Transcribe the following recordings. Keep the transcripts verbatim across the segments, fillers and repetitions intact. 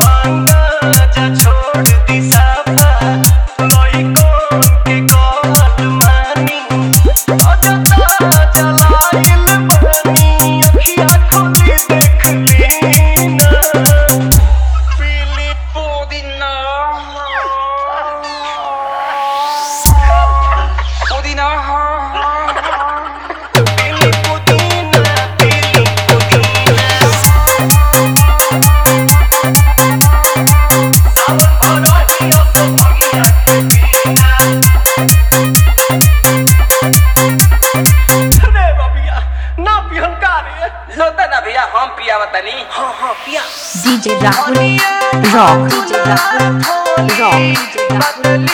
DJ Rahul rock DJ Rahul rock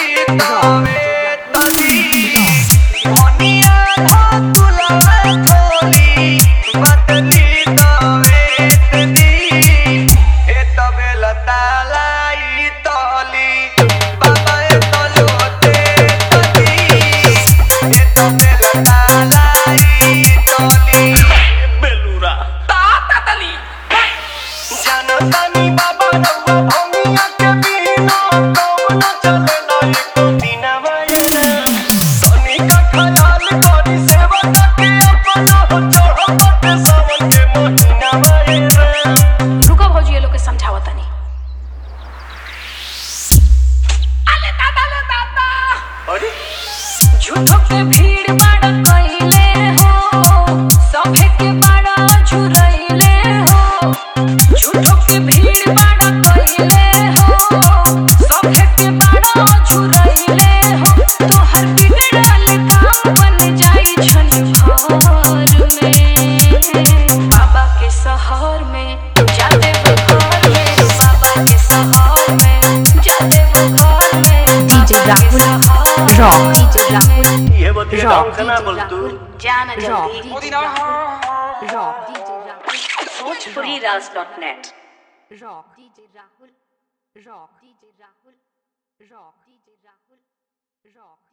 झूठों के भीड़ बड़ा कइले हो, सभे के बड़ा झुरइले हो। झूठों के भीड़ बड़ा कइले हो, सभे के बड़ा झुरइले हो। तोहर बिगड़ल काम बन जाई छन घर में। बाबा के शहर में जाते वो घर में, बाबा के शहर में जाते वो घर में। DJ Rahul rock DJ Rahul ये बतिया डाउन से ना बोल तू जाना जल्दी मोदीना rock DJ Rahul Bhojpuri Raj dot net rock DJ Rahul rock DJ Rahul rock DJ Rahul rock